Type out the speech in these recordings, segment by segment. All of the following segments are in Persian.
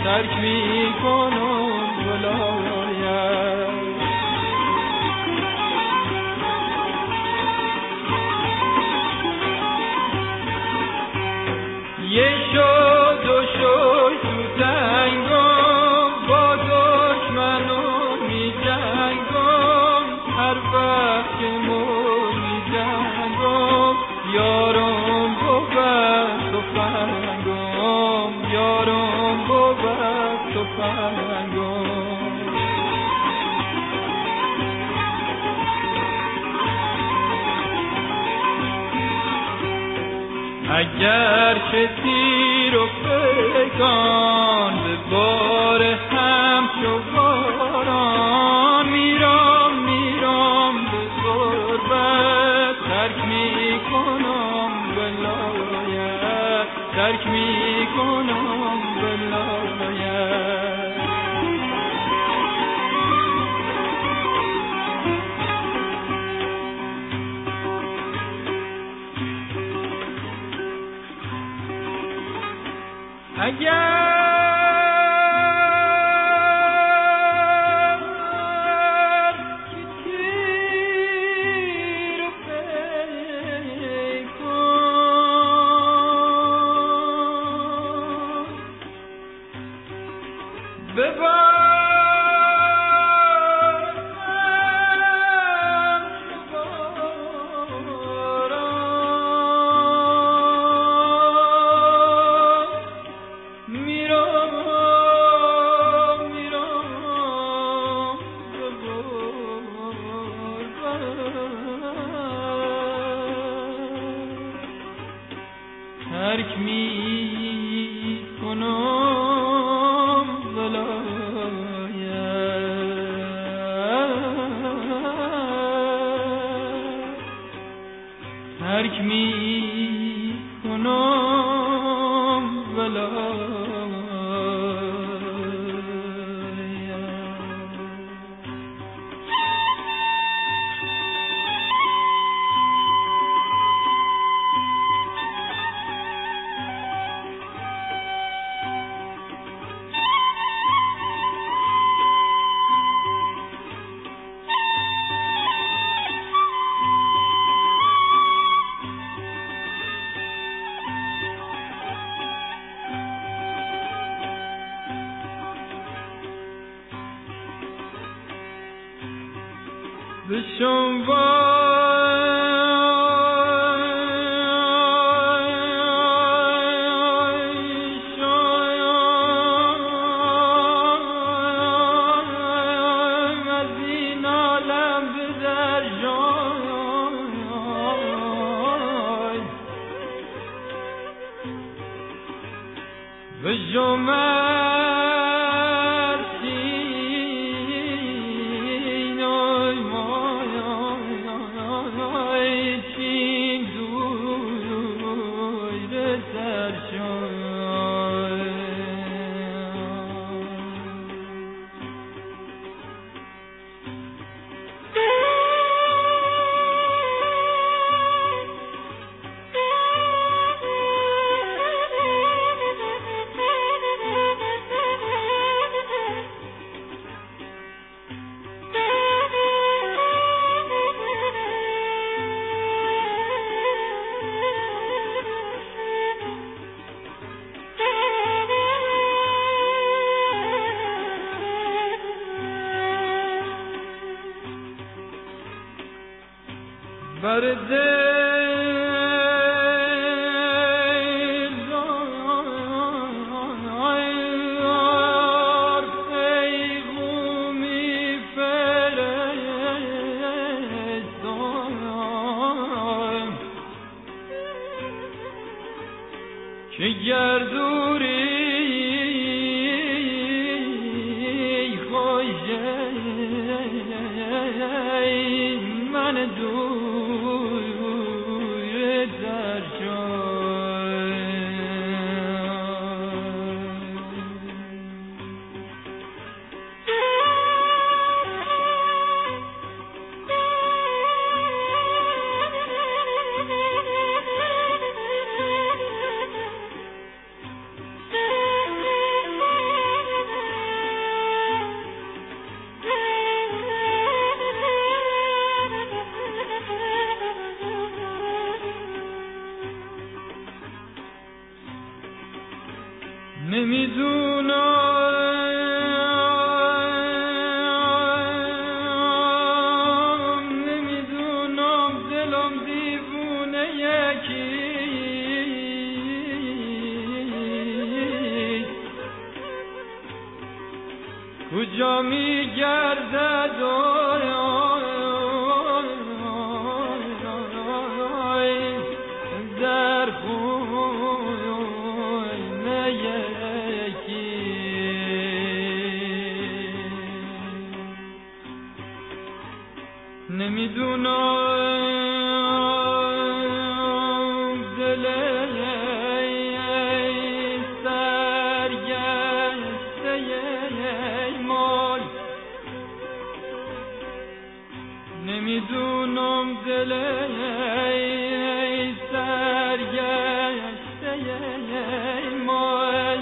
ترک میکنم ولایت. یه شد و شد تو تنگم با دشمنم می جنگم، هر وقت که مو می جنگم یارم بود تفنگم، یارم بود تفنگم. اگر که تیر و پیکان به بار همچو باران، میرم به غربت ترک میکنم ولایت، ترک میکنم ولایت. اگر که تیر و پیکان ببارم ترک میکنم ولایت، ترک میکنم ولایت. به بر دلار پیغومی فرستم که گردوری خوشه من دور نمیدونم دلم دیوونه یکی کجا میگردد در خونه یکی نمیدونم دل سرگشته مال نمیدونم دل سرگشته مال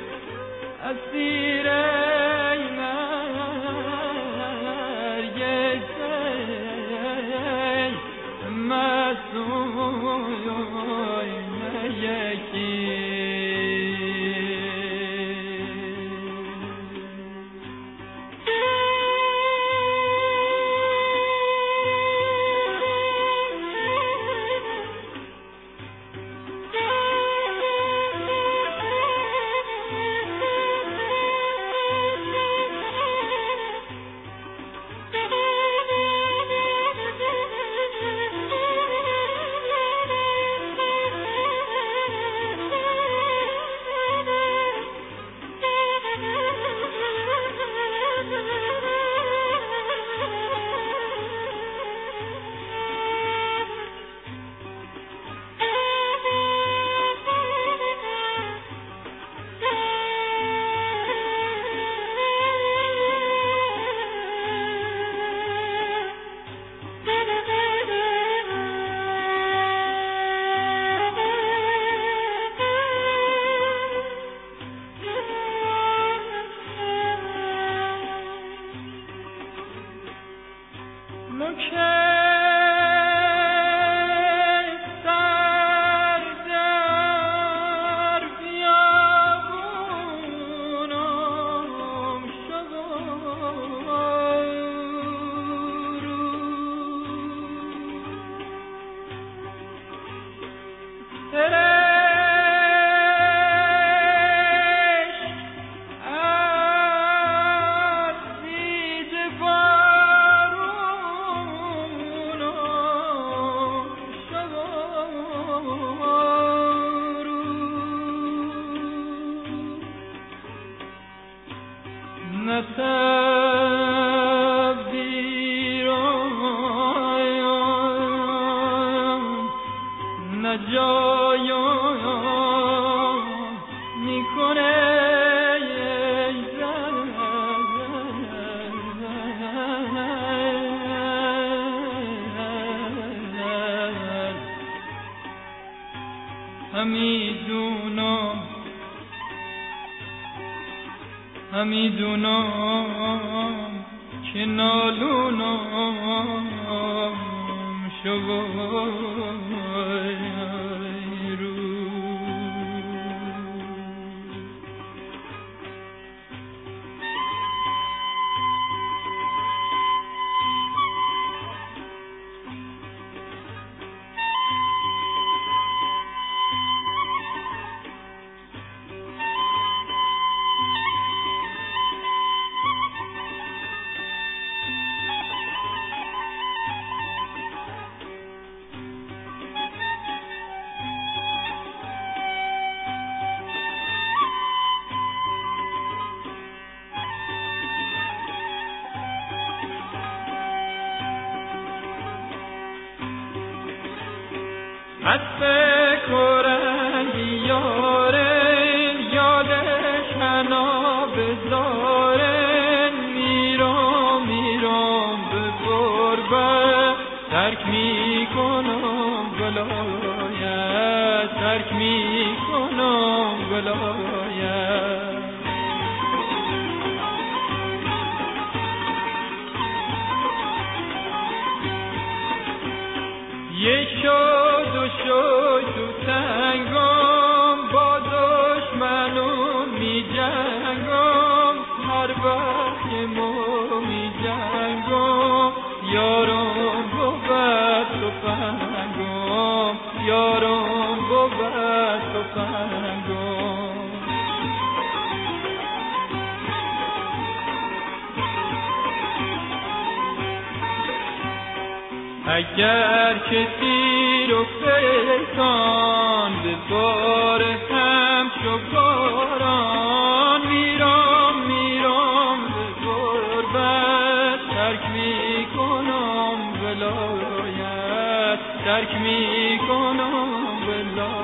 اسیر همیدونم که نالونم از فکر و رنگی یاره یادش منا بذاره میرم به غربت ترک میکنم ولایت ترک میکنم ولایت یک شد و شد تو تنگم با دشمنون میجنگم وقت ما می جنگم یارم بود تفنگم یارم بود تفنگم اگر که تیر و پیکان به بار همچو باران میرم به غربت ترک میکنم ولایت ترک میکنم ولایت